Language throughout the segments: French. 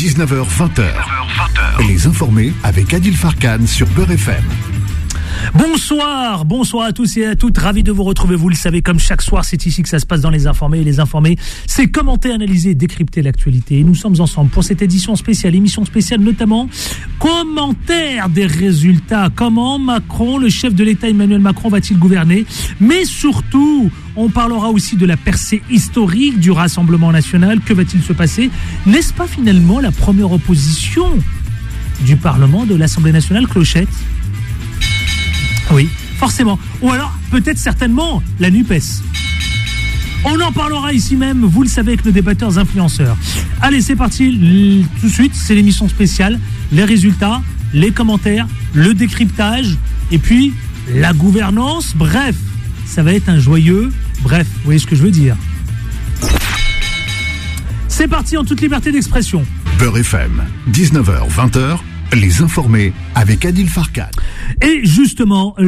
19h-20h. Les informés avec Adil Farkan sur Beurre FM. Bonsoir à tous et à toutes, ravi de vous retrouver, vous le savez, comme chaque soir, c'est ici que ça se passe dans Les Informés, et Les Informés, c'est commenter, analyser, décrypter l'actualité, et nous sommes ensemble pour cette émission spéciale notamment, commentaire des résultats, comment Macron, le chef de l'État Emmanuel Macron va-t-il gouverner, mais surtout, on parlera aussi de la percée historique du Rassemblement National, que va-t-il se passer, n'est-ce pas finalement la première opposition du Parlement, de l'Assemblée Nationale, Clochette ? Oui, forcément. Ou alors, peut-être certainement, la NUPES. On en parlera ici même, vous le savez, avec nos débatteurs influenceurs. Allez, c'est parti, tout de suite, c'est l'émission spéciale. Les résultats, les commentaires, le décryptage, et puis la gouvernance. Bref, ça va être un joyeux... Bref, vous voyez ce que je veux dire. C'est parti en toute liberté d'expression. Beurre FM, 19h-20h. Les informés avec Adil Farkan. Et justement,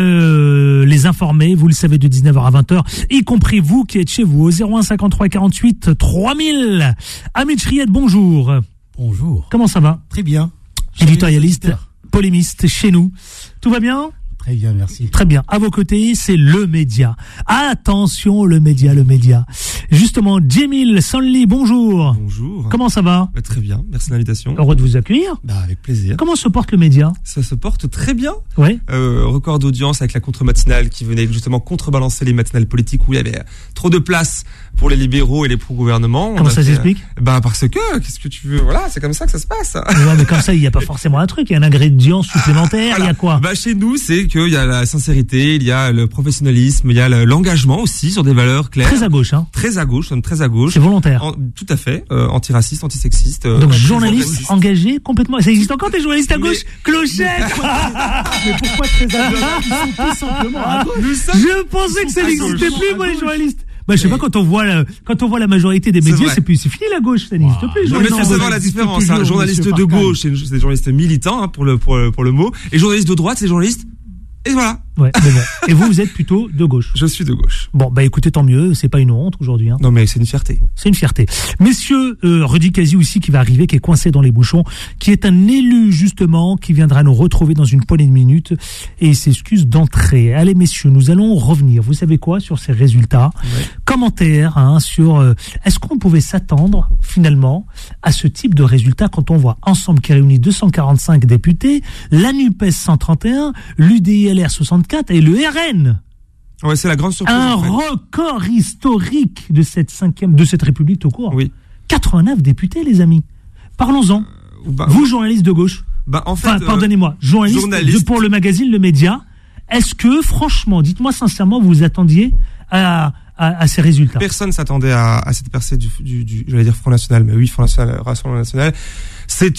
les informés, vous le savez, de 19h à 20h, y compris vous qui êtes chez vous, au 01 53 48 3000. Amit Chriet, bonjour. Bonjour. Comment ça va ? Très bien. Éditorialiste, polémiste chez nous. Tout va bien ? Très bien, merci. Très bien. À vos côtés, c'est le média. Attention, le média. Justement, Djemil Sanli, bonjour. Bonjour. Comment ça va ? Très bien, merci de l'invitation. Heureux de vous accueillir. Avec plaisir. Comment se porte le média ? Ça se porte très bien. Oui. Record d'audience avec la contre-matinale qui venait justement contrebalancer les matinales politiques où il y avait trop de place pour les libéraux et les pro-gouvernements. Comment ça s'explique ? Parce que, qu'est-ce que tu veux ? Voilà, c'est comme ça que ça se passe. Ouais, mais comme ça, il n'y a pas forcément un truc, il y a un ingrédient supplémentaire, il y a quoi ? Chez nous, c'est qu'il y a la sincérité, il y a le professionnalisme, il y a l'engagement aussi sur des valeurs claires. Très à gauche, hein ? Très à gauche, très à gauche. C'est volontaire. Tout à fait, antiraciste, antisexiste. Donc journaliste engagé complètement. Ça existe encore des journalistes à gauche ? Clochette. Mais pourquoi très à gauche ? Ils sont tout simplement à gauche. Je pensais que ça n'existait plus, moi, les journalistes. Je sais pas, quand on voit la majorité des médias, c'est fini la gauche, ça n'existe plus. Non, mais c'est savoir la différence. Journaliste de gauche, c'est des journalistes militants, pour le mot. Et journaliste de droite, c'est journaliste. Et voilà. Ouais, mais bon. Et vous êtes plutôt de gauche. Je suis de gauche. Bon, écoutez, tant mieux, c'est pas une honte aujourd'hui, hein. Non, mais c'est une fierté. C'est une fierté. Messieurs, Rudy Kazi aussi qui va arriver, qui est coincé dans les bouchons, qui est un élu justement, qui viendra nous retrouver dans une poignée de minutes et il s'excuse d'entrer. Allez messieurs, nous allons revenir, vous savez quoi, sur ces résultats. Ouais. Commentaires sur est-ce qu'on pouvait s'attendre finalement à ce type de résultats quand on voit Ensemble qui réunit 245 députés, la NUPES 131, l'UDI-LR 64 et le RN. Ouais, c'est la grande surprise. Un record historique de cette République tout court. Oui. 89 députés, les amis. Parlons-en. Vous, journaliste de gauche. Pardonnez-moi, journaliste pour le magazine Le Média. Est-ce que, franchement, dites-moi sincèrement, vous vous attendiez à ces résultats ? Personne s'attendait à cette percée du j'allais dire Front National, mais oui, Front National, Rassemblement National. C'est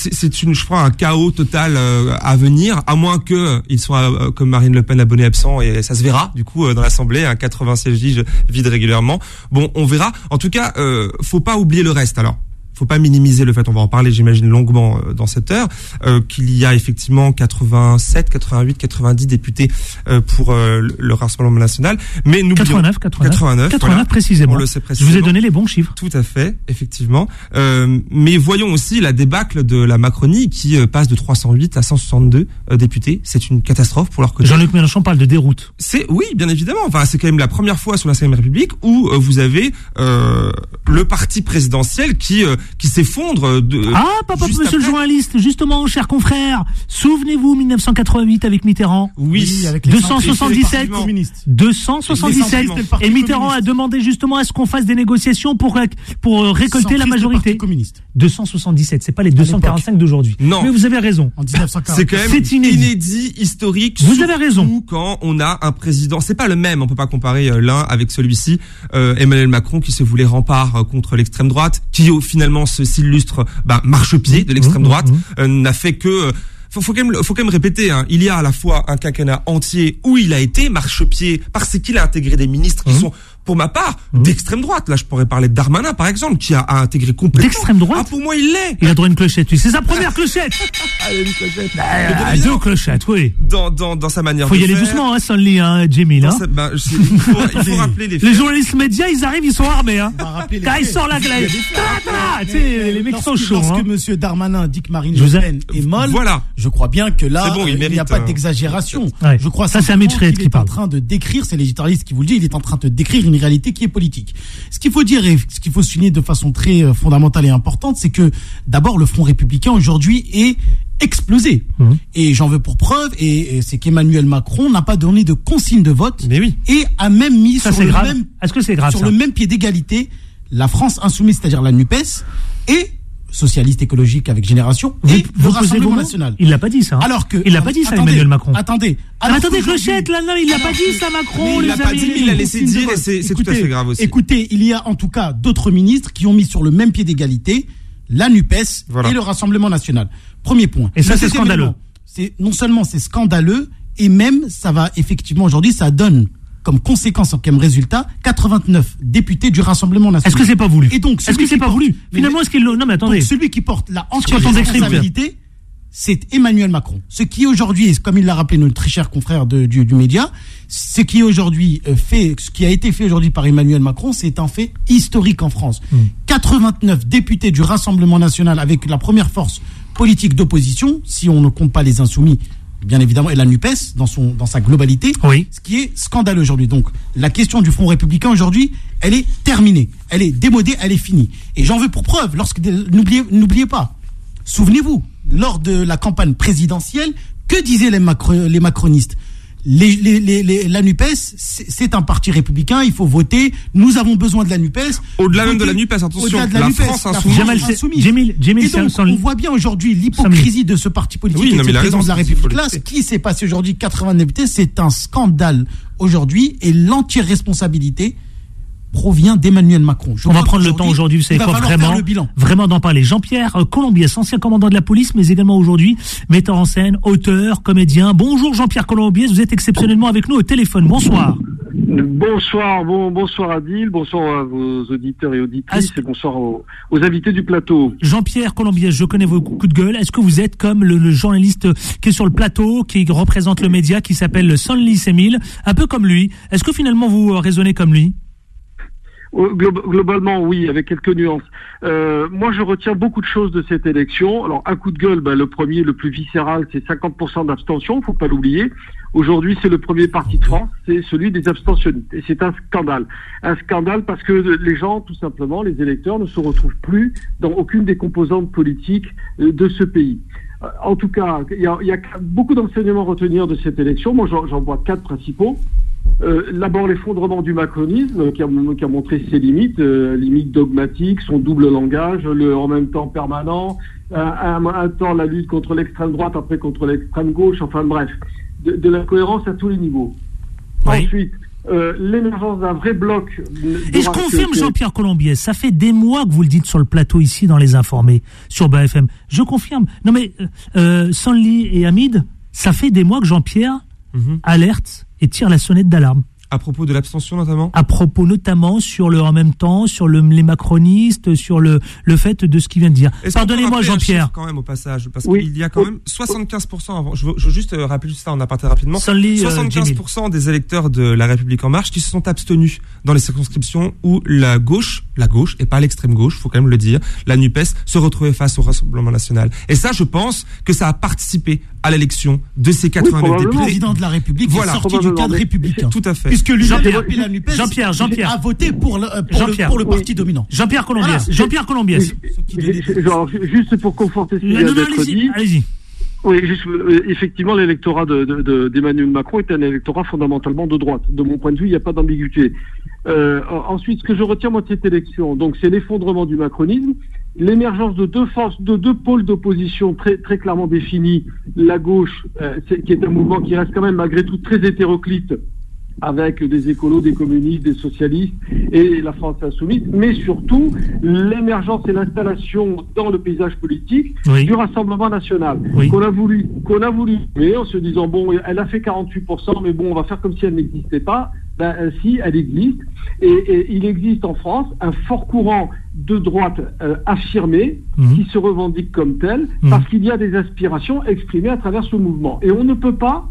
je crois, un chaos total à venir, à moins que ils soient comme Marine Le Pen abonnés absents et ça se verra du coup dans l'Assemblée, 80 sièges vides régulièrement. Bon, on verra. En tout cas, faut pas oublier le reste. Alors, faut pas minimiser le fait, on va en parler j'imagine longuement dans cette heure, qu'il y a effectivement 87, 88, 90 députés pour le Rassemblement National, mais nous 89 voilà, précisément. On le sait précisément. Je vous ai donné les bons chiffres. Tout à fait, effectivement. Mais voyons aussi la débâcle de la Macronie qui passe de 308 à 162 députés. C'est une catastrophe pour leur côté. Jean-Luc Mélenchon parle de déroute. Oui, bien évidemment. Enfin, c'est quand même la première fois sous la Ve République où vous avez le parti présidentiel qui s'effondre monsieur le journaliste, justement, cher confrère, souvenez-vous 1988 avec Mitterrand. Oui, avec 277 et Mitterrand a demandé justement à ce qu'on fasse des négociations pour récolter la majorité. 277, c'est pas les 245 d'aujourd'hui. Non. Mais vous avez raison. En 1940. C'est quand même inédit, historique. Vous avez raison. Quand on a un président, c'est pas le même, on peut pas comparer l'un avec celui-ci, Emmanuel Macron qui se voulait rempart contre l'extrême droite, qui finalement s'illustre marchepied de l'extrême droite, n'a fait que faut quand même répéter, il y a à la fois un quinquennat entier où il a été marchepied parce qu'il a intégré des ministres qui sont pour ma part, d'extrême droite. Là, je pourrais parler de Darmanin, par exemple, qui a intégré complètement. D'extrême droite? Ah, pour moi, il l'est. Il a droit à une clochette, oui. C'est sa première clochette. Allez, une clochette. Deux clochettes, oui. Dans sa manière Faut de y aller faire. doucement, hein, Sonli, hein, Jamil, hein. Il faut rappeler les faits. Les journalistes médias, ils arrivent, ils sont armés, hein. Quand ils sortent là, tu sais, les mecs sont chauds, Lorsque hein. monsieur Darmanin dit que Marine Le Pen est molle, Voilà. je crois bien que là, C'est bon, il n'y a mérite, pas d'exagération. Ouais. Je crois Ça, c'est simplement Hamid Chred qu'il qui est en parle. train de décrire, c'est l'éditorialiste qui vous le dit, il est en train de décrire une réalité qui est politique. Ce qu'il faut dire et ce qu'il faut souligner de façon très fondamentale et importante, c'est que d'abord le Front républicain aujourd'hui est explosé. Et j'en veux pour preuve, et c'est qu'Emmanuel Macron n'a pas donné de consigne de vote. Mais oui. Et a même mis Ça, sur c'est le grave. même Est-ce que c'est grave, sur ça? le même pied d'égalité la France insoumise, c'est-à-dire la NUPES, et socialiste écologique avec Génération, et le Vous posez vos Rassemblement mots national. Il l'a pas dit, ça. Hein. Alors que Il l'a pas dit, ça, attendez, Emmanuel Macron. Attendez. Mais Alors attendez, qu'aujourd'hui- clochette, là, non, il l'a pas dit, ça, Macron, Il les l'a pas amis. dit, mais il a laissé dire, et c'est tout à fait grave aussi. Écoutez, il y a en tout cas d'autres ministres qui ont mis sur le même pied d'égalité la NUPES Voilà. et le Rassemblement national. Premier point. Et ça, Le c'est deuxième scandaleux. élément, non seulement c'est scandaleux, et même ça va effectivement aujourd'hui, ça donne comme conséquence, comme résultat, 89 députés du Rassemblement national. Est-ce que c'est pas voulu? Et donc, Est-ce que celui c'est qui pas porte- voulu? mais Finalement, est-ce qu'il non, mais attendez. donc, celui qui porte la Quand on entière décrypte. responsabilité, c'est Emmanuel Macron. Ce qui aujourd'hui, comme il l'a rappelé notre très cher confrère du média, ce qui aujourd'hui ce qui a été fait aujourd'hui par Emmanuel Macron, c'est un fait historique en France. 89 députés du Rassemblement national avec la première force politique d'opposition, si on ne compte pas les Insoumis, bien évidemment, et la NUPES dans sa globalité, Oui. ce qui est scandaleux aujourd'hui. Donc, la question du Front républicain aujourd'hui, elle est terminée, elle est démodée, elle est finie. Et j'en veux pour preuve, n'oubliez pas, souvenez-vous, lors de la campagne présidentielle, que disaient les macronistes? La NUPES, c'est un parti républicain, il faut voter, nous avons besoin de la NUPES. Au-delà même Votez- de la NUPES, attention, au-delà de la NUPES, France la insoumise. Jamal, c'est- insoumise. Jamil, Et donc, Sonli. on voit bien aujourd'hui l'hypocrisie de ce parti politique Oui, et non, de mais ce il a président raison, de la il faut République. le Là, ce faire. qui s'est passé aujourd'hui, 80 députés, c'est un scandale aujourd'hui, et l'entière responsabilité provient d'Emmanuel Macron. On va prendre le temps aujourd'hui, vous savez quoi, vraiment d'en parler. Jean-Pierre Colombiès, ancien commandant de la police, mais également aujourd'hui metteur en scène, auteur, comédien. Bonjour Jean-Pierre Colombiès, vous êtes exceptionnellement avec nous au téléphone. Bonsoir. Bonsoir Adil, bonsoir à vos auditeurs et auditrices, et bonsoir aux invités du plateau. Jean-Pierre Colombiès, je connais vos coups de gueule. Est-ce que vous êtes comme le journaliste qui est sur le plateau, qui représente le média, qui s'appelle Sonli Semil, un peu comme lui? Est-ce que finalement vous raisonnez comme lui? Globalement, oui, avec quelques nuances. Moi, je retiens beaucoup de choses de cette élection. Alors, un coup de gueule, le premier, le plus viscéral, c'est 50% d'abstention, faut pas l'oublier. Aujourd'hui, c'est le premier parti de France, c'est celui des abstentionnistes. Et c'est un scandale. Un scandale parce que les gens, tout simplement, les électeurs, ne se retrouvent plus dans aucune des composantes politiques de ce pays. En tout cas, il y a beaucoup d'enseignements à retenir de cette élection. Moi, j'en vois 4 principaux. D'abord l'effondrement du macronisme qui a montré ses limites, limites dogmatiques, son double langage, le en même temps permanent, un temps la lutte contre l'extrême droite, après contre l'extrême gauche, enfin bref, de l'incohérence à tous les niveaux. Oui. Ensuite, l'émergence d'un vrai bloc. Et je confirme, Jean-Pierre Colombiès, ça fait des mois que vous le dites sur le plateau ici dans Les Informés, sur BFM. Je confirme. Non mais, Sonli et Hamid, ça fait des mois que Jean-Pierre alerte et tire la sonnette d'alarme. À propos de l'abstention notamment. À propos notamment sur le en même temps, sur les macronistes, sur le fait de ce qu'il vient de dire. Pardonnez-moi Jean-Pierre. Quand même au passage, parce Oui. qu'il y a quand même 75%. Avant, je veux juste rappeler ça en aparté rapidement. 75% des électeurs de La République en Marche qui se sont abstenus dans les circonscriptions où la gauche et pas l'extrême gauche, faut quand même le dire, la NUPES se retrouvait face au Rassemblement national. Et ça, je pense que ça a participé à l'élection de ces 89 Le députés. président de la République Voilà. est sorti du cadre républicain. Tout à fait. Puisque lui Jean-Pierre, a appelé la NUPES, Jean-Pierre. il a voté pour le parti dominant. Jean-Pierre Colombiès. Voilà. Jean-Pierre Colombiès. Juste pour conforter ce qui vient d'être dit. Allez-y. Oui, effectivement, l'électorat d'Emmanuel Macron est un électorat fondamentalement de droite. De mon point de vue, il n'y a pas d'ambiguïté. Ensuite, ce que je retiens moi de cette élection, donc c'est l'effondrement du macronisme, l'émergence de deux pôles d'opposition très très clairement définis. La gauche, qui est un mouvement qui reste quand même malgré tout très hétéroclite, avec des écolos, des communistes, des socialistes et la France insoumise, mais surtout l'émergence et l'installation dans le paysage politique du Rassemblement national, qu'on a voulu mais en se disant bon, elle a fait 48%, mais bon, on va faire comme si elle n'existait pas. Si, elle existe. Et il existe en France un fort courant de droite affirmé qui se revendique comme tel parce qu'il y a des aspirations exprimées à travers ce mouvement. Et on ne peut pas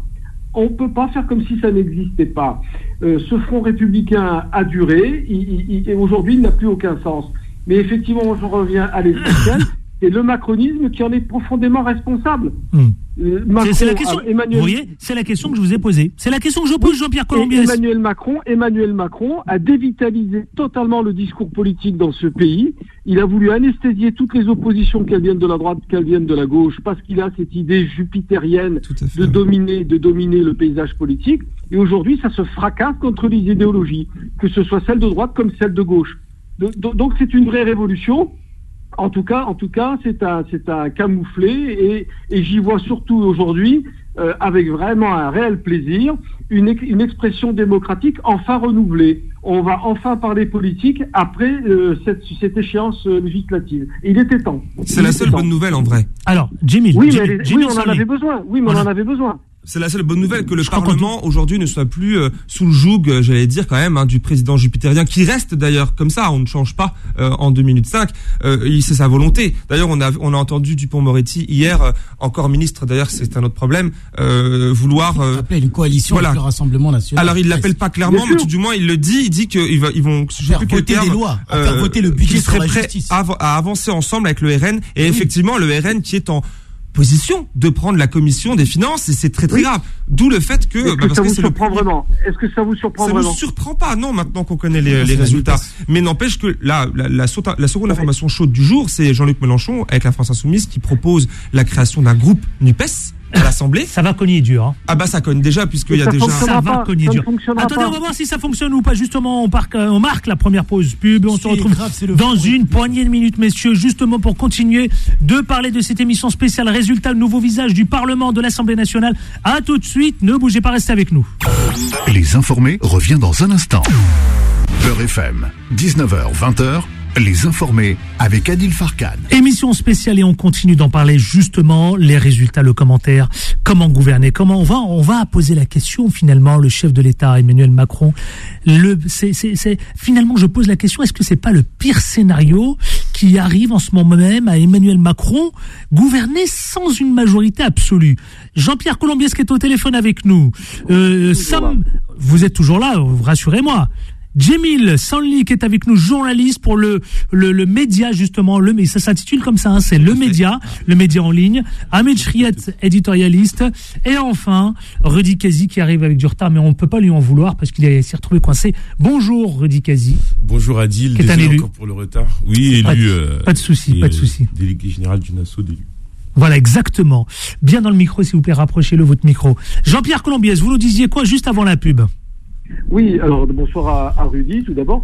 faire comme si ça n'existait pas. Ce front républicain a duré, et aujourd'hui il n'a plus aucun sens. Mais effectivement, je reviens à l'essentiel, c'est le macronisme qui en est profondément responsable. Macron, c'est la question. Vous voyez, c'est la question que je vous ai posée. C'est la question que je pose, Jean-Pierre Colombiès. Emmanuel Macron a dévitalisé totalement le discours politique dans ce pays. Il a voulu anesthésier toutes les oppositions, qu'elles viennent de la droite, qu'elles viennent de la gauche, parce qu'il a cette idée jupitérienne de dominer le paysage politique. Et aujourd'hui, ça se fracasse contre les idéologies, que ce soit celle de droite comme celle de gauche. Donc c'est une vraie révolution. En tout cas, c'est un camouflé et j'y vois surtout aujourd'hui, avec vraiment un réel plaisir, une expression démocratique enfin renouvelée. On va enfin parler politique après cette échéance législative. Et il était temps. C'est la seule bonne nouvelle en vrai. Alors, Jimmy, on en avait besoin. Oui, mais on en avait besoin. C'est la seule bonne nouvelle que le Parlement aujourd'hui ne soit plus sous le joug, j'allais dire quand même, du président jupitérien, qui reste d'ailleurs comme ça. On ne change pas en 2 minutes 5. C'est sa volonté. D'ailleurs, on a entendu Dupond-Moretti hier, encore ministre. D'ailleurs, c'est un autre problème, vouloir appeler une coalition avec le Rassemblement national. Alors, il l'appelle pas clairement, mais tout du moins il le dit. Il dit qu'ils vont faire voter des lois, faire voter le budget sur la justice, à avancer ensemble avec le RN. Et effectivement, le RN qui est en position de prendre la commission des finances, et c'est très très grave. D'où le fait que... Est-ce que ça vous surprend vraiment ? Est-ce que ça vous surprend vraiment ? Ça ne surprend pas, non, maintenant qu'on connaît les résultats. Mais n'empêche que la seconde information chaude du jour, c'est Jean-Luc Mélenchon, avec la France Insoumise, qui propose la création d'un groupe NUPES à l'Assemblée. Ça va cogner dur. Hein. Ah bah ça cogne déjà, puisqu'il y a déjà... Ça va cogner dur. Attendez, on va voir si ça fonctionne ou pas. Justement, on marque la première pause pub. On se retrouve dans une poignée de minutes, messieurs, justement pour continuer de parler de cette émission spéciale Résultat, le nouveau visage du Parlement, de l'Assemblée nationale. À tout de suite, ne bougez pas, restez avec nous. Les informés revient dans un instant. Beurre FM, 19h-20h. Les informés avec Adil Farkan. Émission spéciale et on continue d'en parler justement, les résultats, le commentaire, comment gouverner, comment on va poser la question finalement, le chef de l'État Emmanuel Macron. Finalement je pose la question, est-ce que c'est pas le pire scénario qui arrive en ce moment même à Emmanuel Macron, gouverner sans une majorité absolue? Jean-Pierre Colombiès qui est au téléphone avec nous. Sam, vous êtes toujours là, rassurez-moi. Djemil Sanli qui est avec nous, journaliste pour le média justement, ça s'intitule comme ça, hein, c'est le média en ligne. Ahmed Chriet, éditorialiste, et enfin Rudy Kazi qui arrive avec du retard, mais on ne peut pas lui en vouloir parce qu'il s'est retrouvé coincé. Bonjour Rudy Kazi. Bonjour Adil, désolé encore pour le retard. Oui, élu. Pas de souci. Délégué général d'une asso d'élus. Voilà, exactement. Bien dans le micro, s'il vous plaît, rapprochez-le votre micro. Jean-Pierre Colombiès, vous nous disiez quoi juste avant la pub ? Oui, alors bonsoir à Rudy tout d'abord.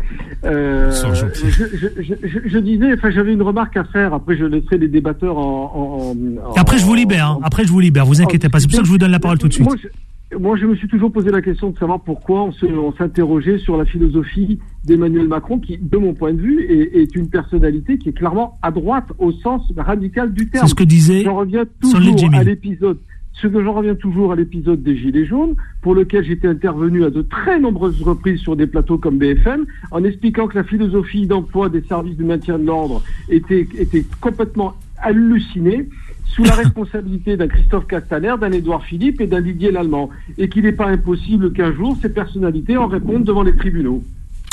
Je disais, j'avais une remarque à faire. Après, je laisserai les débatteurs Après, je vous libère. Vous inquiétez pas. C'est pour ça que je vous donne la parole tout de suite. Moi, je me suis toujours posé la question de savoir pourquoi on s'interrogeait sur la philosophie d'Emmanuel Macron, qui, de mon point de vue, est une personnalité qui est clairement à droite au sens radical du terme. C'est ce que disait. J'en reviens toujours à l'épisode des Gilets jaunes, pour lequel j'étais intervenu à de très nombreuses reprises sur des plateaux comme BFM, en expliquant que la philosophie d'emploi des services de maintien de l'ordre était complètement hallucinée, sous la responsabilité d'un Christophe Castaner, d'un Édouard Philippe et d'un Didier Lallemand, et qu'il n'est pas impossible qu'un jour ces personnalités en répondent devant les tribunaux.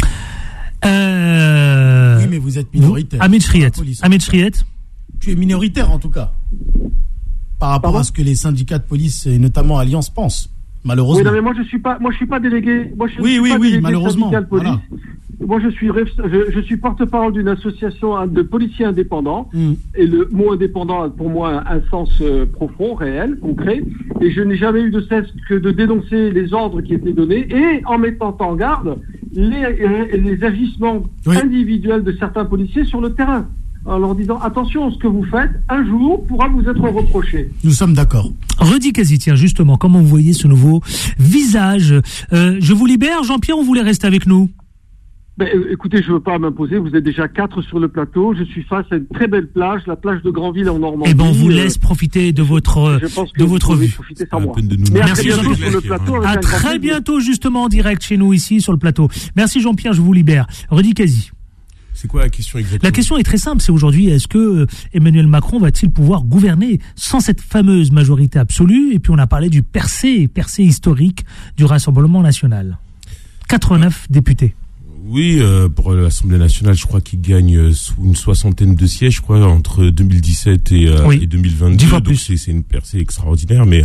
Oui, mais vous êtes minoritaire. Ahmed Chriet. Tu es minoritaire en tout cas. Par rapport à ce que les syndicats de police et notamment Alliance pensent, malheureusement. Oui, non, mais moi je suis pas délégué. Oui, malheureusement. Voilà. Moi je suis porte-parole d'une association de policiers indépendants, et le mot indépendant a pour moi un sens profond, réel, concret, et je n'ai jamais eu de cesse que de dénoncer les ordres qui étaient donnés et en mettant en garde les agissements individuels de certains policiers sur le terrain, en leur disant attention, ce que vous faites un jour pourra vous être reproché. Nous sommes d'accord. Rudy Kazi, tiens, justement, comment vous voyez ce nouveau visage? Je vous libère, Jean-Pierre, ou vous voulez rester avec nous? Écoutez, je veux pas m'imposer. Vous êtes déjà 4 sur le plateau. Je suis face à une très belle plage, la plage de Granville en Normandie. Eh ben, on vous laisse profiter de votre vue. Profiter sans moi. Merci Jean-Pierre. À très bientôt, justement, en direct chez nous ici sur le plateau. Merci Jean-Pierre, je vous libère. Rudy Kazi. C'est quoi la question exactement ? La question est très simple, c'est aujourd'hui, est-ce que Emmanuel Macron va-t-il pouvoir gouverner sans cette fameuse majorité absolue ? Et puis on a parlé du percé historique du Rassemblement national. 89 députés. Oui, pour l'Assemblée nationale, je crois qu'il gagne une 60aine de sièges, je crois, entre 2017 et 2022. 10 fois donc plus. c'est une percée extraordinaire, mais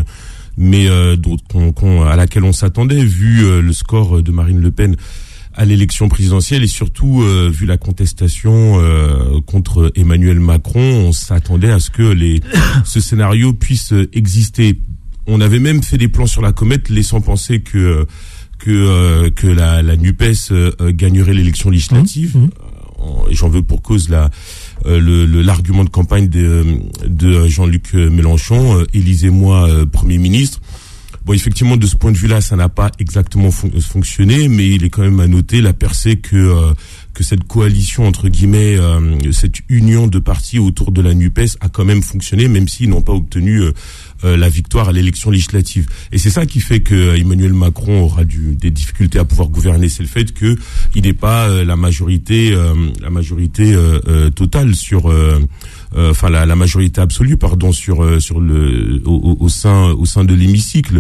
à laquelle on s'attendait, vu le score de Marine Le Pen à l'élection présidentielle et surtout vu la contestation contre Emmanuel Macron, on s'attendait à ce que ce scénario puisse exister. On avait même fait des plans sur la comète, laissant penser que la NUPES gagnerait l'élection législative. Et j'en veux pour cause l'argument de campagne de Jean-Luc Mélenchon, élisez-moi Premier ministre. Bon, effectivement, de ce point de vue-là, ça n'a pas exactement fonctionné, mais il est quand même à noter la percée que cette coalition, entre guillemets, cette union de partis autour de la NUPES a quand même fonctionné, même s'ils n'ont pas obtenu la victoire à l'élection législative. Et c'est ça qui fait que Emmanuel Macron aura des difficultés à pouvoir gouverner, c'est le fait que il n'est pas la majorité totale sur la majorité absolue, pardon, au sein de l'hémicycle.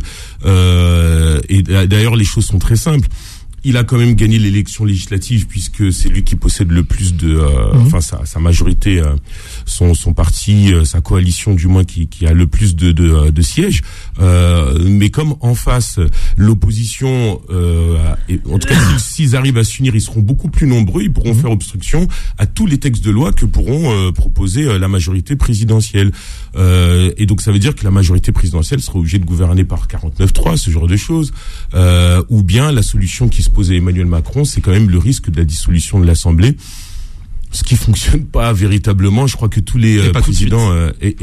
Et d'ailleurs, les choses sont très simples. Il a quand même gagné l'élection législative puisque c'est lui qui possède le plus sa majorité, son parti, sa coalition du moins qui a le plus de sièges. Mais comme en face l'opposition, en tout cas s'ils arrivent à s'unir, ils seront beaucoup plus nombreux. Ils pourront faire obstruction à tous les textes de loi que pourront proposer la majorité présidentielle. Et donc ça veut dire que la majorité présidentielle sera obligée de gouverner par 49-3, ce genre de choses, ou bien la solution qui se posait Emmanuel Macron, c'est quand même le risque de la dissolution de l'Assemblée, ce qui fonctionne pas véritablement. Je crois que tous les présidents,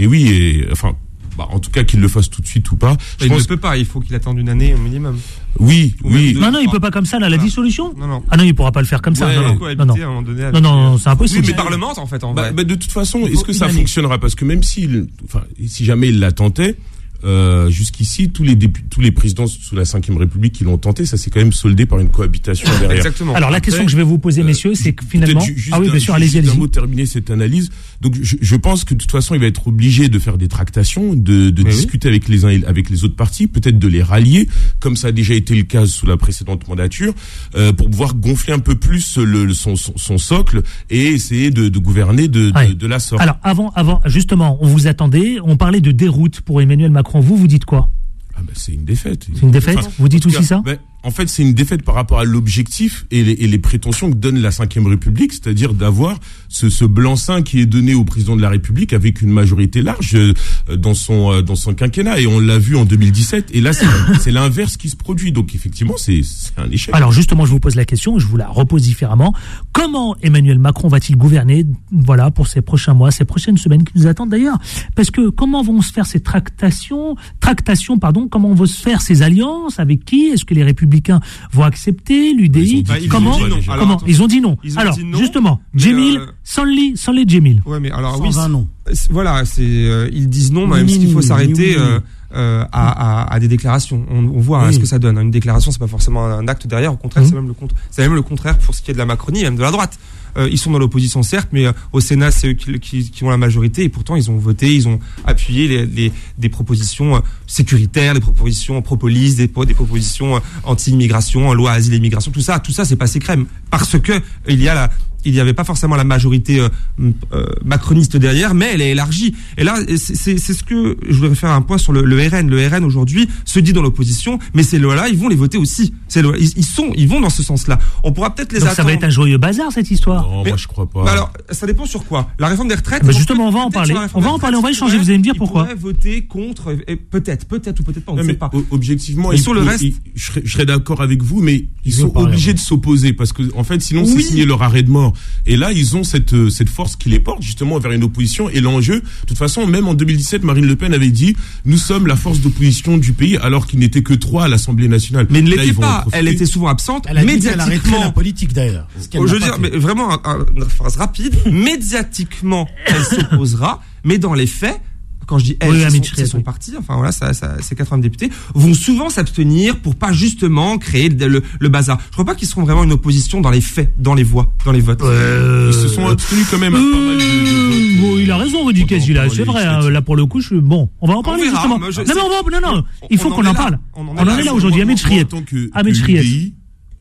en tout cas qu'il le fasse tout de suite ou pas. Il ne peut pas, il faut qu'il attende une année au minimum. Oui. Non, il peut pas comme ça, la dissolution. Non. Ah non, il pourra pas le faire comme ça. Non, c'est impossible. Oui, mais parlement, en fait, en vrai. De toute façon, est-ce que ça fonctionnera ? Parce que même si jamais il la tentait, jusqu'ici, tous les présidents sous la Ve République qui l'ont tenté, ça s'est quand même soldé par une cohabitation derrière. Exactement. Alors la question que je vais vous poser, messieurs, c'est que finalement, bien sûr, allez-y. Un mot terminer cette analyse. Donc, je pense que de toute façon, il va être obligé de faire des tractations, de discuter avec les uns et avec les autres partis, peut-être de les rallier, comme ça a déjà été le cas sous la précédente mandature, pour pouvoir gonfler un peu plus son socle et essayer de gouverner de la sorte. Alors, avant, justement, on vous attendait, on parlait de déroute pour Emmanuel Macron. Vous dites quoi ? C'est une défaite. C'est une défaite ? Vous dites aussi ça ? En fait, c'est une défaite par rapport à l'objectif et les prétentions que donne la Ve République, c'est-à-dire d'avoir ce blanc-seing qui est donné au président de la République avec une majorité large dans son quinquennat. Et on l'a vu en 2017. Et là, c'est l'inverse qui se produit. Donc, effectivement, c'est un échec. Alors, justement, je vous pose la question, je vous la repose différemment. Comment Emmanuel Macron va-t-il gouverner, pour ces prochains mois, ces prochaines semaines qui nous attendent d'ailleurs? Parce que comment vont se faire ces tractations, comment vont se faire ces alliances? Avec qui? Est-ce que les Républicains vont accepter l'UDI? Comment? Ils ont dit non. Alors, justement, Djemil, sans les Djemil. Ouais, mais alors sans un nom. Voilà, ils disent non, même s'il faut s'arrêter à des déclarations. On voit ce que ça donne. Une déclaration, c'est pas forcément un acte derrière. Au contraire, c'est même le contraire pour ce qui est de la Macronie, même de la droite. Ils sont dans l'opposition certes, mais au Sénat c'est eux qui ont la majorité et pourtant ils ont voté, ils ont appuyé des propositions sécuritaires, des propositions pro-police, des propositions anti-immigration, loi asile et immigration, tout ça c'est passé crème parce que il n'y avait pas forcément la majorité macroniste derrière, mais elle est élargie. Et là, c'est ce que je voudrais faire un point sur le RN. Le RN aujourd'hui se dit dans l'opposition, mais ces lois-là, ils vont les voter aussi. Ils vont dans ce sens-là. On pourra peut-être les attendre. Ça va être un joyeux bazar cette histoire. Non, moi je crois pas. Alors, ça dépend sur quoi. La réforme des retraites. Justement, on va en parler. On va échanger. Vous allez me dire pourquoi. Ils pourraient voter contre, et peut-être ou peut-être pas. On ne sait pas. Objectivement, sur le reste, je serais d'accord avec vous, mais ils sont obligés de s'opposer parce que en fait, sinon c'est signer leur arrêt de mort. Et là, ils ont cette force qui les porte justement vers une opposition. Et l'enjeu, de toute façon, même en 2017, Marine Le Pen avait dit « Nous sommes la force d'opposition du pays », alors qu'il n'était que 3 à l'Assemblée nationale. Mais il ne l'était pas. fois, elle était souvent absente. Elle a dit qu'elle arrêterait médiatiquement. la politique d'ailleurs. Ce qu'elle Je n'a veux pas dire, fait. mais vraiment, une phrase rapide. Médiatiquement, elle s'opposera, mais dans les faits, quand je dis elle, Oui, c'est son parti, enfin voilà, ces 80 députés vont souvent s'abstenir pour pas justement créer le bazar. Je crois pas qu'ils seront vraiment une opposition dans les faits, dans les voix, dans les votes. Ils se sont abstenus quand même à pas mal de Bon, il a raison, Rudy Kazi, là, c'est vrai, hein, là pour le coup, bon, on va en parler verra, justement. moi, Non, il faut qu'on en parle. On en est là aujourd'hui, Ahmed En Chriet. tant que Ahmed Chriet. UDI,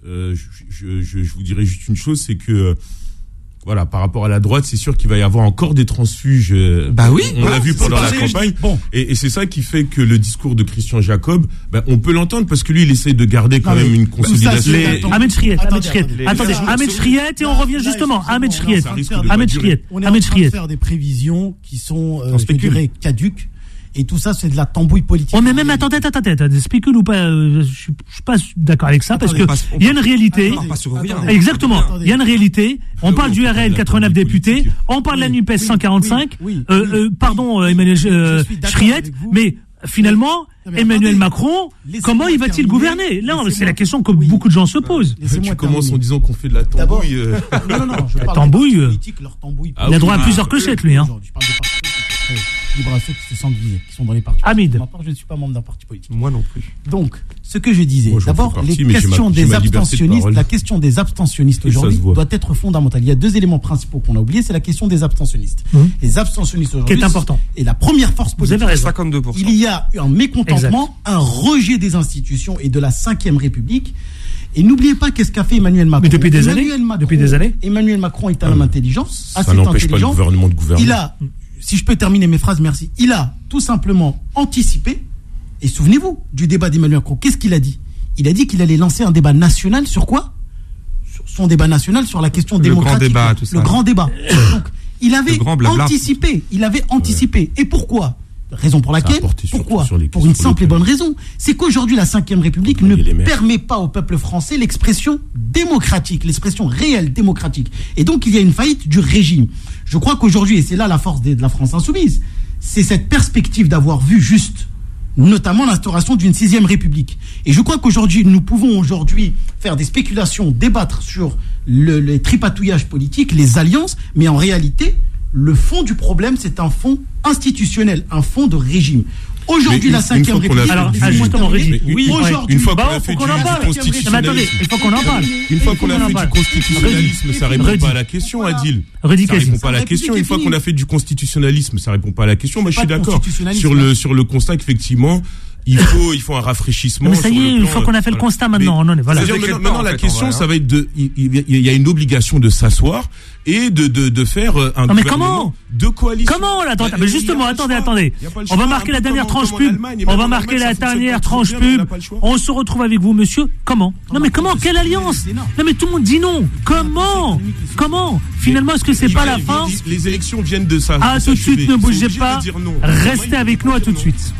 je vous dirais juste une chose, c'est que voilà, par rapport à la droite, c'est sûr qu'il va y avoir encore des transfuges. Bah oui, on l'a vu pendant la pareil, campagne. bon. Et c'est ça qui fait que le discours de Christian Jacob, on peut l'entendre parce que lui, il essaie de garder quand Non, même mais une ça, consolidation. c'est- Ahmed Chriet, Attendez, attendez, Ahmed Chriet, et on revient justement. Ahmed Chriet, Ça risque de pas Ahmed durer. Chriet, On est en Ahmed train de Chriet. faire des prévisions qui sont, On spécule. je dirais, caduques. Et tout ça, c'est de la tambouille politique. On est même, attendez, spécule ou pas, je suis pas d'accord avec ça, parce que Attendez, il y a une réalité. On part pas sur rien. Attendez. Exactement. Attendez. Il y a une réalité. On parle du RN 89 députés. On parle de la NUPES 145. oui. Pardon, Emmanuel Je suis d'accord Chriet. avec vous. Mais finalement, Non, mais Emmanuel attendez. Macron, Laissez-moi comment il va-t-il terminer. gouverner? Là, Laissez-moi. c'est la question que Oui. beaucoup de gens se posent. Laissez-moi Tu commences terminer. en disant qu'on fait de la D'abord, tambouille. non, je parle tambouille, des partis politiques, leur tambouille. Ah Il a oui, droit à bah, plusieurs clochettes, lui, hein. Aujourd'hui, je parle des partis politiques. Libre à ceux qui se sentent visés, qui sont dans les partis. Hamid. Pour ma part, je ne suis pas membre d'un parti politique. Moi non plus. Donc, ce que je disais, Moi, j'en d'abord, fais partie, les mais j'ai questions ma des liberté de abstentionnistes, parole. la question des abstentionnistes Et ça aujourd'hui se voit. doit être fondamentale. Il y a deux éléments principaux qu'on a oubliés, c'est la question des abstentionnistes. Les abstentionnistes aujourd'hui, Qui est important. Et la première force Vous avez politique, raison. 52%. il y a eu un mécontentement, un rejet des institutions et de la Ve République. Et n'oubliez pas qu'est-ce qu'a fait Emmanuel Macron. Mais depuis des Emmanuel années, Macron- depuis des années. Emmanuel Macron est un homme intelligent, Ça assez n'empêche pas le intelligent. gouvernement de gouverner. Il a, si je peux terminer mes phrases, merci. Il a tout simplement anticipé. Et souvenez-vous du débat d'Emmanuel Macron. Qu'est-ce qu'il a dit? Il a dit qu'il allait lancer un débat national sur quoi? Sur son débat national sur la question Le démocratique. grand débat, tout ça. Le grand débat. Donc, il avait Le grand blabla. anticipé. Il avait anticipé. Et pourquoi? Raison pour laquelle? porté surtout Pourquoi? sur les Pour une questions simple et locales. bonne raison. C'est qu'aujourd'hui, la Ve République Comme ne les maires. permet pas au peuple français l'expression démocratique, l'expression réelle démocratique. Et donc, il y a une faillite du régime. Je crois qu'aujourd'hui, et c'est là la force de la France insoumise, c'est cette perspective d'avoir vu juste, notamment l'instauration d'une 6e République. Et je crois qu'aujourd'hui, nous pouvons aujourd'hui faire des spéculations, débattre sur les tripatouillages politiques, les alliances, mais en réalité, le fond du problème, c'est un fond institutionnel, un fond de régime. Aujourd'hui, Mais la une 5e fois qu'on a République. fait Alors, du- justement, Mais Régis, oui, aujourd'hui, une fois qu'on bah, a faut fait qu'on du en parle. Mais attendez, constitutionnalisme. il faut qu'on en parle. Une fois qu'on a fait du parle. constitutionnalisme, ça répond Redis. pas à la question, Adil. Redis Ça Kazi. répond pas à la La question. République Une fois est qu'on a finie. fait du constitutionnalisme, ça répond pas à la question. Moi, je Pas suis de d'accord constitutionnalisme, sur le constat qu'effectivement, il faut un rafraîchissement. Mais ça y sur le est, une plan, fois qu'on a fait le voilà. constat maintenant, Mais- non, voilà. C'est-à-dire C'est maintenant, en la fait, question, en vrai, ça va être il y a une obligation de s'asseoir et de faire un Non, mais gouvernement comment de coalition. Comment là, attends, Bah, mais il y a justement, pas le attendez, choix. attendez. Il y a pas le On va choix, marquer un la peu dernière comme tranche en pub. Allemagne. Et On même va en marquer Allemagne, la ça fonctionne dernière pas tranche toujours bien, on pub. n'a pas le choix. On se retrouve avec vous, monsieur. Comment? Non, mais comment? Quelle alliance? Non, mais tout le monde dit non. Comment? Comment? Finalement, est-ce que c'est pas la fin? Les élections viennent de ça. Ah, tout de suite, ne bougez pas. Restez avec nous, à tout de suite.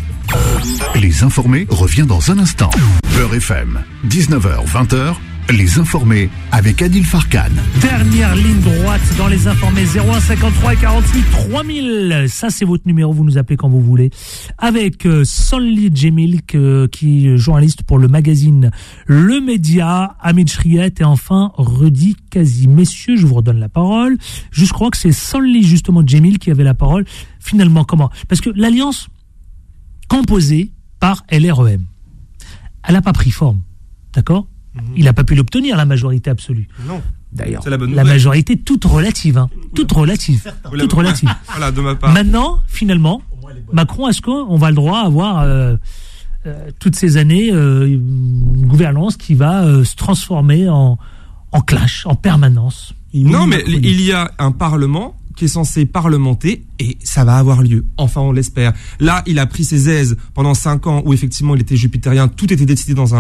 Les informés revient dans un instant. Beurre FM, 19h, 20h, les informés avec Adil Farkan. Dernière ligne droite dans les informés 01 53 48 3000. Ça, c'est votre numéro. Vous nous appelez quand vous voulez. Avec Sanli Djemil, qui est journaliste pour le magazine Le Média, Ahmed Chriet et enfin Rudy Kazi. Messieurs, je vous redonne la parole. Je crois que c'est Sanli, justement, Djemil qui avait la parole. Finalement, comment? Parce que l'alliance composée par LREM, elle n'a pas pris forme. D'accord? Il n'a pas pu l'obtenir, la majorité absolue. Non. D'ailleurs, C'est la bonne la nouvelle. majorité toute relative, hein. Toute relative. Toute relative. Voilà, de ma part. Maintenant, finalement, Macron, est-ce qu'on va le droit à avoir toutes ces années une gouvernance qui va se transformer en clash, en permanence? Non, mais il y a un parlement qui est censé parlementer et ça va avoir lieu. Enfin, on l'espère. Là, il a pris ses aises pendant 5 ans où effectivement il était jupitérien. Tout était décidé dans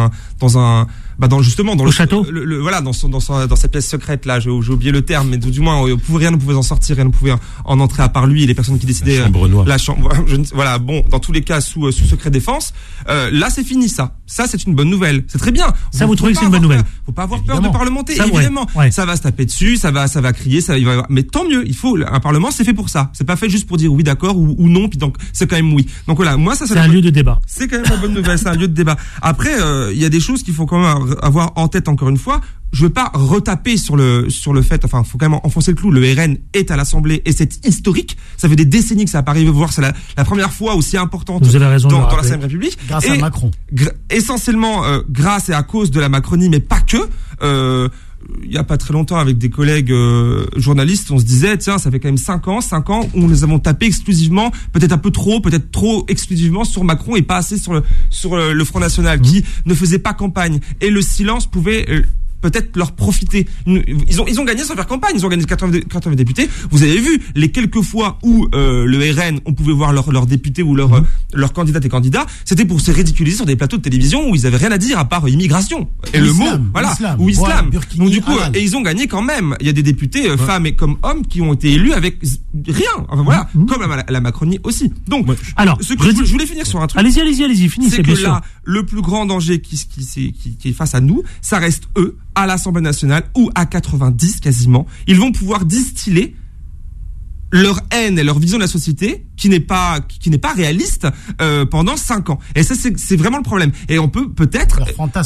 justement dans Au château. Voilà, dans sa pièce secrète là. J'ai oublié le terme, mais du moins rien ne pouvait en sortir, rien ne pouvait en entrer à part lui et les personnes qui décidaient. La chambre noire. La chambre. Voilà. Bon, dans tous les cas sous secret défense. Là, c'est fini ça. Ça, c'est une bonne nouvelle. C'est très bien. Ça, vous trouvez que c'est une bonne nouvelle? faut pas avoir peur de parlementer. Ça, évidemment, ouais. ça va se taper dessus, ça va crier, mais tant mieux. Un parlement, c'est fait pour ça. C'est pas fait juste pour dire oui, d'accord ou non. Puis donc, c'est quand même oui. Donc voilà, moi ça. C'est un lieu de débat. C'est quand même une bonne nouvelle. C'est un lieu de débat. Après, il y a des choses qu'il faut quand même avoir en tête encore une fois. Je veux pas retaper sur le fait, enfin, faut quand même enfoncer le clou. Le RN est à l'Assemblée et c'est historique. Ça fait des décennies que ça apparaît. Voir, c'est la première fois aussi importante Vous avez raison dans la Cinquième République. Grâce à Macron. Essentiellement, grâce et à cause de la Macronie, mais pas que. Il y a pas très longtemps, avec des collègues journalistes, on se disait, tiens, ça fait quand même 5 ans où nous avons tapé exclusivement, peut-être un peu trop, peut-être trop exclusivement sur Macron et pas assez sur le Front National, qui ne faisait pas campagne. Et le silence pouvait peut-être leur profiter. Ils ont gagné sans faire campagne. Ils ont gagné 80 députés. Vous avez vu les quelques fois où le RN, on pouvait voir leurs députés ou leurs candidates et candidats, c'était pour se ridiculiser sur des plateaux de télévision où ils avaient rien à dire à part immigration et le mot, voilà, ou islam. Donc du coup, et ils ont gagné quand même. Il y a des députés, femmes et comme hommes, qui ont été élus avec rien. Enfin voilà, comme la Macronie aussi. Donc, alors, je voulais finir sur un truc. Allez-y, finissez. C'est que là, le plus grand danger qui est face à nous, ça reste eux, à l'Assemblée nationale, où à 90 quasiment, ils vont pouvoir distiller leur haine et leur vision de la société qui n'est pas réaliste pendant 5 ans. Et ça c'est vraiment le problème. Et on peut peut-être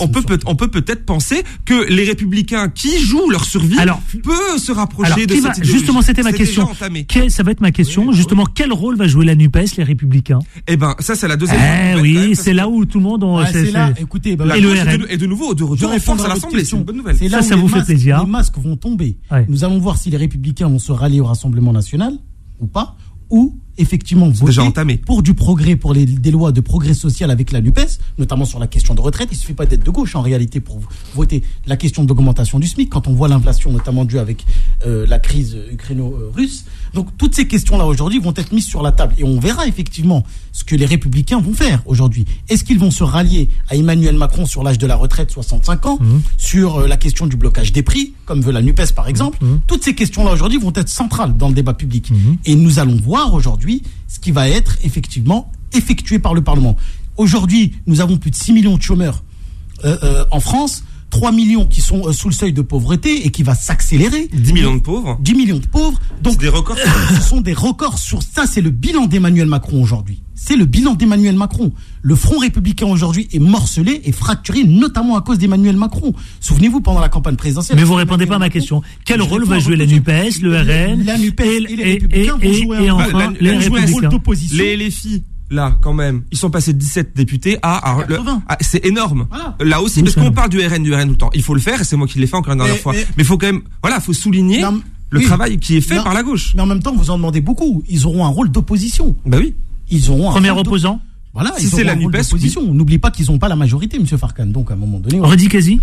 penser que les républicains qui jouent leur survie peuvent se rapprocher de cette idéologie. Justement, c'était ma question. Ça va être ma question. Oui, justement, quel rôle va jouer la NUPES, les républicains? Eh ben, ça c'est la deuxième. Oui, c'est là où tout le monde. C'est là. Écoutez, et le RN est de nouveau de retour en force à l'Assemblée. C'est une bonne nouvelle. C'est là où ça vous fait plaisir. Les masques vont tomber. Nous allons voir si les républicains vont se rallier au Rassemblement national ou pas, ou effectivement voter pour du progrès, pour des lois de progrès social avec la NUPES, notamment sur la question de retraite. Il ne suffit pas d'être de gauche en réalité pour voter la question d'augmentation du SMIC, quand on voit l'inflation notamment due avec la crise ukraino-russe. Donc toutes ces questions-là aujourd'hui vont être mises sur la table et on verra effectivement ce que les républicains vont faire aujourd'hui. Est-ce qu'ils vont se rallier à Emmanuel Macron sur l'âge de la retraite, 65 ans, sur la question du blocage des prix, comme veut la NUPES par exemple? Toutes ces questions-là aujourd'hui vont être centrales dans le débat public. Et nous allons voir aujourd'hui ce qui va être effectivement effectué par le Parlement. Aujourd'hui, nous avons plus de 6 millions de chômeurs en France, 3 millions qui sont sous le seuil de pauvreté et qui va s'accélérer. 10 millions de pauvres. 10 millions de pauvres. Donc, des records. Ce sont des records sur ça. C'est le bilan d'Emmanuel Macron aujourd'hui. C'est le bilan d'Emmanuel Macron. Le Front républicain aujourd'hui est morcelé et fracturé, notamment à cause d'Emmanuel Macron. Souvenez-vous, pendant la campagne présidentielle. Mais vous répondez pas à ma question. Quel rôle va jouer la NUPES, le RN, la NUPES et les républicains vont jouer les républicains. d'opposition. Les filles. Là, quand même, ils sont passés de 17 députés à 80. C'est énorme. Voilà. Là aussi, parce qu'on parle du RN tout le temps. Il faut le faire, et c'est moi qui l'ai fait encore une dernière fois. Mais il faut quand même, faut souligner le travail qui est fait par la gauche. Mais en même temps, vous en demandez beaucoup. Ils auront un rôle d'opposition. Bah oui. Ils auront un premier opposant. Voilà, si c'est la NUPES, opposition. On n'oublie pas qu'ils n'ont pas la majorité, monsieur Farkan. Donc, à un moment donné. Redi Kazi.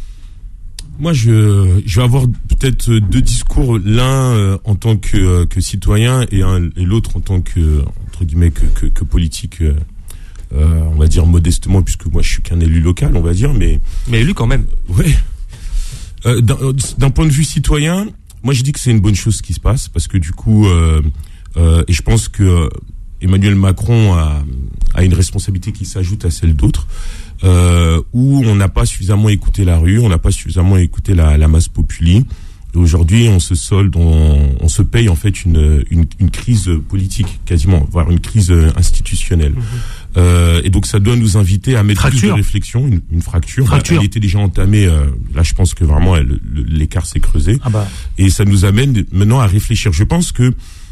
Moi, je vais avoir peut-être 2 discours, l'un en tant que citoyen et l'autre en tant que entre guillemets que politique. On va dire modestement, puisque moi je suis qu'un élu local, on va dire, mais élu quand même. Ouais. D'un point de vue citoyen, moi je dis que c'est une bonne chose ce qui se passe, parce que du coup, et je pense que Emmanuel Macron a une responsabilité qui s'ajoute à celle d'autres. Où on n'a pas suffisamment écouté la rue, on n'a pas suffisamment écouté la masse populi. Et aujourd'hui, on se paye en fait une crise politique quasiment, voire une crise institutionnelle. Et donc ça doit nous inviter à mettre plus de réflexion, une fracture. Elle était déjà entamée. Là, je pense que vraiment l'écart s'est creusé. Et ça nous amène maintenant à réfléchir. Je pense que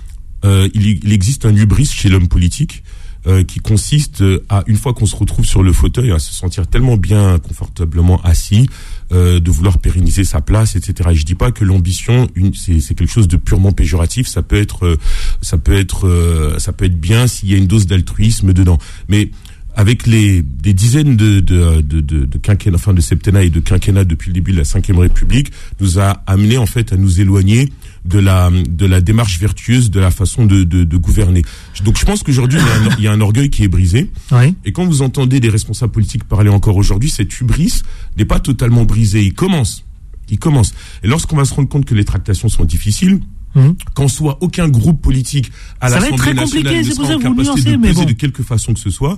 il existe un hubris chez l'homme politique. Qui consiste à, une fois qu'on se retrouve sur le fauteuil, à se sentir tellement bien confortablement assis, de vouloir pérenniser sa place, etc. Et je dis pas que l'ambition, c'est quelque chose de purement péjoratif. Ça peut être bien s'il y a une dose d'altruisme dedans. Mais avec des dizaines de quinquennats, enfin de septennats et de quinquennats depuis le début de la Ve République, nous a amené en fait à nous éloigner de la démarche vertueuse, de la façon de gouverner. Donc je pense qu'aujourd'hui il y a un orgueil qui est brisé. Oui. Et quand vous entendez des responsables politiques parler encore aujourd'hui, cet hubris n'est pas totalement brisé. Il commence. Et lorsqu'on va se rendre compte que les tractations sont difficiles, qu'en soit aucun groupe politique à l'Assemblée nationale ne sera en capacité de peser de quelque façon que ce soit,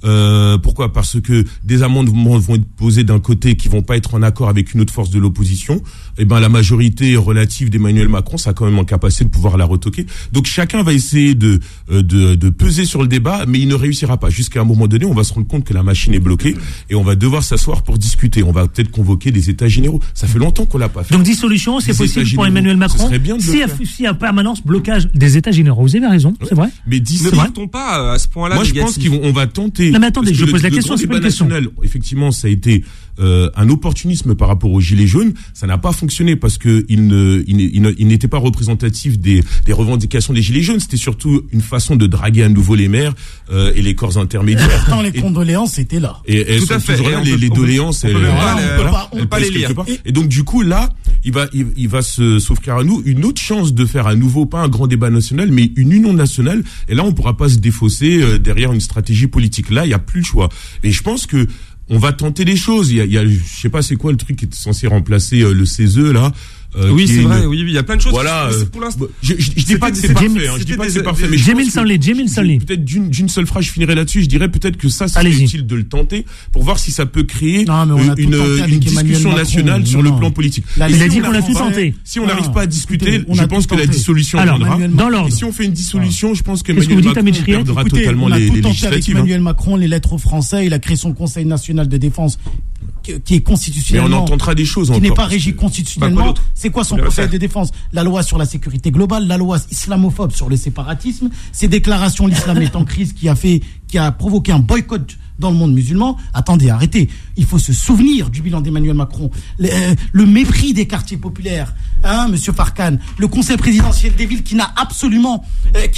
Pourquoi ? Parce que des amendements vont être posés d'un côté qui vont pas être en accord avec une autre force de l'opposition. Et ben la majorité relative d'Emmanuel Macron, ça a quand même en capacité de pouvoir la retoquer. Donc chacun va essayer de peser sur le débat, mais il ne réussira pas. Jusqu'à un moment donné, on va se rendre compte que la machine est bloquée et on va devoir s'asseoir pour discuter. On va peut-être convoquer des États généraux. Ça fait longtemps qu'on l'a pas fait. Donc dissolution, c'est possible pour Emmanuel Macron. Ce serait bien de le faire. S'il y a permanence blocage des États généraux, vous avez raison, c'est vrai. Mais ne partons pas à ce point-là. Moi, je pense qu'on va tenter. Non, mais attendez, je pose la question, c'est pas une question. Effectivement, ça a été un opportunisme par rapport aux Gilets jaunes. Ça n'a pas fonctionné parce que il n'était pas représentatif des revendications des Gilets jaunes. C'était surtout une façon de draguer à nouveau les maires et les corps intermédiaires. Pourtant, les condoléances étaient là. Et elles sont toujours là, les doléances. On peut pas les lire. Et donc, du coup, là, il va s'offrir à nous une autre chance de faire à nouveau, pas un grand débat national, mais une union nationale. Et là, on pourra pas se défausser derrière une stratégie politique. Là, il y a plus le choix. Et je pense que on va tenter des choses. Il y a, je sais pas c'est quoi le truc qui est censé remplacer le CESE là. Oui, c'est vrai. Oui, il y a plein de choses. Voilà. Pour l'instant, je dis pas que c'est parfait. Je dis pas que c'est parfait. Mais Jamil Sanlé. Peut-être d'une seule phrase, je finirai là-dessus. Je dirais peut-être que ça serait utile de le tenter pour voir si ça peut créer une discussion nationale sur le plan politique. Il a dit qu'on a tout tenté. Si on n'arrive pas à discuter, je pense que la dissolution viendra. Dans l'ordre. Et si on fait une dissolution, je pense qu'Emmanuel Macron perdra totalement les législatives. Emmanuel Macron, les lettres aux Français, il a créé son Conseil national de défense qui est constitutionnellement. Mais on entendra des choses qui encore. N'est pas régi constitutionnellement. C'est quoi son Conseil de défense? La loi sur la sécurité globale, la loi islamophobe sur le séparatisme, ces déclarations l'islam est en crise qui a provoqué un boycott dans le monde musulman. Attendez, arrêtez. Il faut se souvenir du bilan d'Emmanuel Macron. Le mépris des quartiers populaires, monsieur Farkan. Le conseil présidentiel des villes qui n'a absolument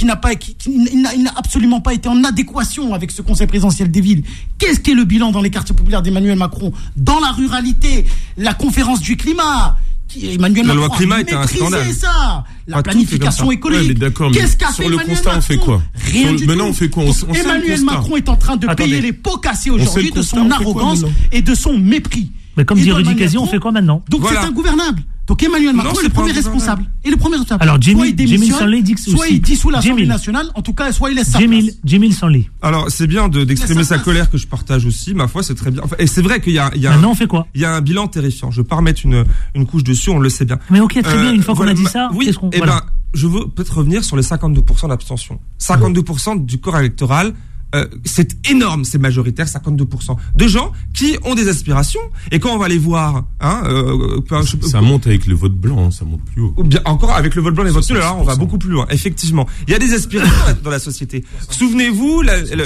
pas été en adéquation avec ce conseil présidentiel des villes. Qu'est-ce qu'est le bilan dans les quartiers populaires d'Emmanuel Macron? Dans la ruralité, la conférence du climat. Emmanuel la Macron loi climat était un scandale. Ça, la planification écologique. Ouais, d'accord, qu'est-ce qu'a fait Emmanuel Macron? Sur le constat, on fait quoi? Rien du tout. Maintenant, on fait quoi? Emmanuel Macron est en train de payer les pots cassés aujourd'hui de son arrogance et de son mépris. Mais comme dit Rudy Kazi, on fait quoi maintenant? Donc c'est ingouvernable. Donc Emmanuel Macron est le premier responsable. Et le premier responsable. Alors Jamil Sanlé dit que soit il dissout l'Assemblée nationale, en tout cas, soit il laisse sa place. Jamil Sanlé. Alors c'est bien d'exprimer sa colère que je partage aussi. Ma foi, c'est très bien. Enfin, et c'est vrai qu'il y a maintenant on fait quoi? Il y a un bilan terrifiant. Je veux pas remettre une couche dessus, on le sait bien. Mais ok, très bien. Une fois qu'on a dit ça, oui. Et ben, je veux peut-être revenir sur les 52% d'abstention. 52% du corps électoral. C'est énorme, c'est majoritaire, 52% de gens qui ont des aspirations. Et quand on va les voir, ça monte avec le vote blanc, ça monte plus haut. Bien, encore avec le vote blanc et les votes nuls, alors on va beaucoup plus loin. Effectivement, il y a des aspirations dans la société. Souvenez-vous,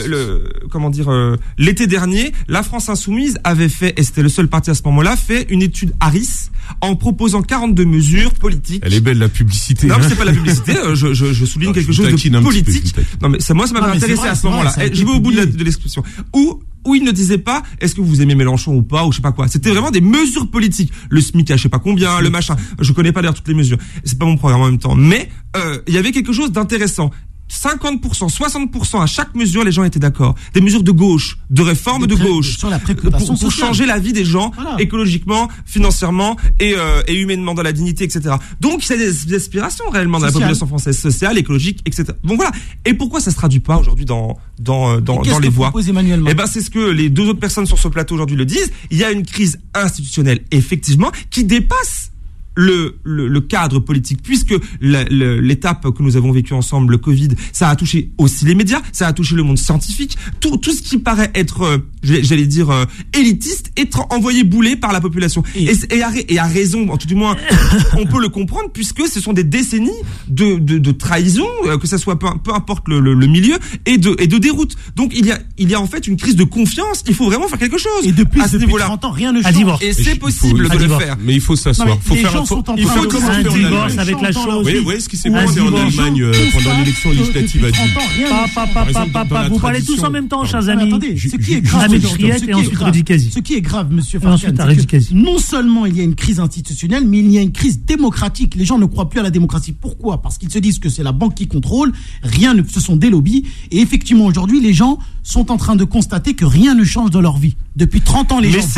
l'été dernier, la France Insoumise avait fait, et c'était le seul parti à ce moment-là, fait une étude Harris en proposant 42 mesures politiques. Elle est belle la publicité. Non, mais c'est pas la publicité. Je souligne quelque chose de politique. Non, mais ça m'avait intéressé à ce moment-là. Je vais au bout de l'expression. Où il ne disait pas est-ce que vous aimez Mélenchon ou pas ou je sais pas quoi. C'était vraiment des mesures politiques. Le SMIC à je sais pas combien, le machin. Je connais pas d'ailleurs toutes les mesures. C'est pas mon programme en même temps. Mais il y avait quelque chose d'intéressant. 50%, 60% à chaque mesure, les gens étaient d'accord. Des mesures de gauche, de réforme de gauche, sur la préoccupation pour changer la vie des gens, écologiquement, financièrement et humainement dans la dignité, etc. Donc il y a des aspirations réellement dans la population française, sociale, écologique, etc. Donc voilà. Et pourquoi ça se traduit pas aujourd'hui dans les voix? Eh ben c'est ce que les deux autres personnes sur ce plateau aujourd'hui le disent. Il y a une crise institutionnelle effectivement qui dépasse le cadre politique, puisque l'étape que nous avons vécue ensemble, le Covid, ça a touché aussi les médias, ça a touché le monde scientifique, tout ce qui paraît être, j'allais dire, élitiste, être envoyé bouler par la population. Et à raison, en tout du moins, on peut le comprendre, puisque ce sont des décennies de trahison, que ça soit peu importe le milieu, et de déroute. Donc il y a en fait une crise de confiance. Il faut vraiment faire quelque chose. Et depuis 30 ans, rien ne change. Et c'est possible de le faire. Mais il faut s'asseoir. Il faut commencer un divorce avec la chose. Vous voyez ce qui s'est passé en Allemagne pendant l'élection législative à Pas. Vous parlez tous en même temps, chers amis. Attendez, ce qui est grave, et ensuite Rudy Kazi. Ce qui est grave, monsieur Farkan, c'est que non seulement il y a une crise institutionnelle, mais il y a une crise démocratique. Les gens ne croient plus à la démocratie. Pourquoi? Parce qu'ils se disent que c'est la banque qui contrôle. Ce sont des lobbies. Et effectivement, aujourd'hui, les gens sont en train de constater que rien ne change dans leur vie. Depuis 30 ans, les gens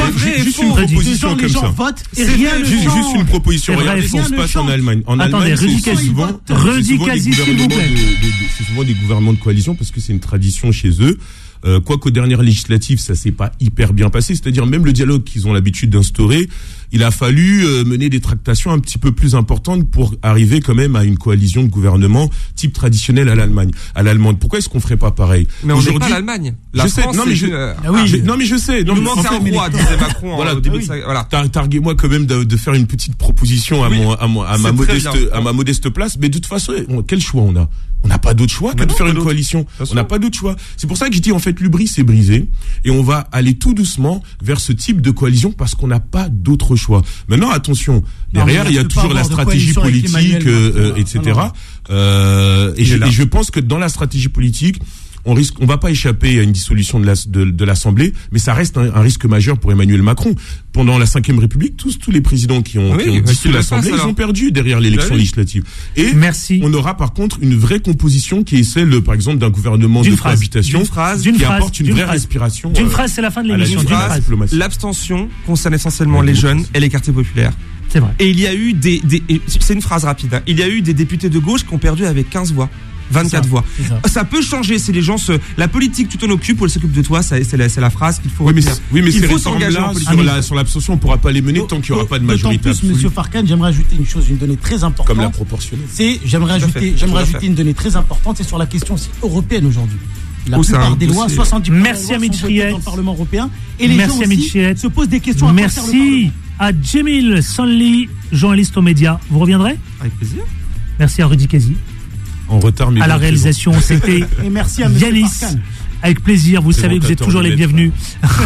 votent et rien ne change. Juste une proposition. Regardez ce qui se passe en Allemagne. En Allemagne, c'est souvent des gouvernements de coalition parce que c'est une tradition chez eux. Quoiqu'aux dernières législatives, ça s'est pas hyper bien passé. C'est-à-dire même le dialogue qu'ils ont l'habitude d'instaurer, il a fallu mener des tractations un petit peu plus importantes pour arriver quand même à une coalition de gouvernement type traditionnel à l'allemande. Pourquoi est-ce qu'on ferait pas pareil? Mais on n'est pas l'Allemagne. La France, non mais je sais. Non, manque un roi, disait Macron. Voilà, voilà. Targuez-moi quand même de faire une petite proposition à ma modeste place. Mais de toute façon, quel choix on a? On n'a pas d'autre choix que de faire une coalition. On n'a pas d'autre choix. C'est pour ça que je dis, en fait, l'ubris est brisé et on va aller tout doucement vers ce type de coalition parce qu'on n'a pas d'autre choix. Maintenant, attention, derrière, il y a toujours la stratégie politique, etc. Et je pense que dans la stratégie politique, on va pas échapper à une dissolution de l'Assemblée, mais ça reste un risque majeur pour Emmanuel Macron. Pendant la Ve République, tous les présidents qui ont dissous l'Assemblée, ils ont perdu derrière l'élection législative. Et on aura par contre une vraie composition qui est celle, par exemple, d'un gouvernement de cohabitation qui apporte une vraie respiration. D'une phrase, c'est la fin de l'émission. L'abstention concerne essentiellement les jeunes et les quartiers populaires. C'est vrai. Et il y a eu c'est une phrase rapide, hein. Il y a eu des députés de gauche qui ont perdu avec 15 voix. 24 voix. Ça peut changer si les gens la politique, tu t'en occupes ou elle s'occupe de toi, c'est la phrase qu'il faut retenir. Oui, mais ces réformes-là, sur l'abstention, on ne pourra pas les mener tant qu'il n'y aura pas de majorité absolue. Monsieur Farkan, j'aimerais ajouter une donnée très importante. Comme la proportionnelle. J'aimerais ajouter une donnée très importante, c'est sur la question aussi européenne aujourd'hui. La plupart des lois, 70% Merci à Mitchiet dans le Parlement européen. Et les gens aussi se posent des questions à Merci à Djemil Sanli, journaliste aux médias. Vous reviendrez? Avec plaisir. Merci à Rudy Kazi. En retard, mais à la réalisation, c'était Yanis. Avec plaisir, vous savez que vous êtes toujours les bienvenus.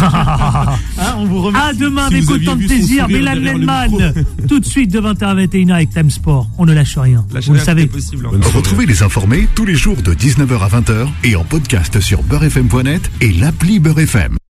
On vous remercie. À demain avec autant de plaisir. Mélan Lenman, tout de suite de 20h à 21h avec Time Sport. On ne lâche rien. Vous le savez. Retrouvez les informés tous les jours de 19h à 20h et en podcast sur beurrefm.net et l'appli Beurre FM.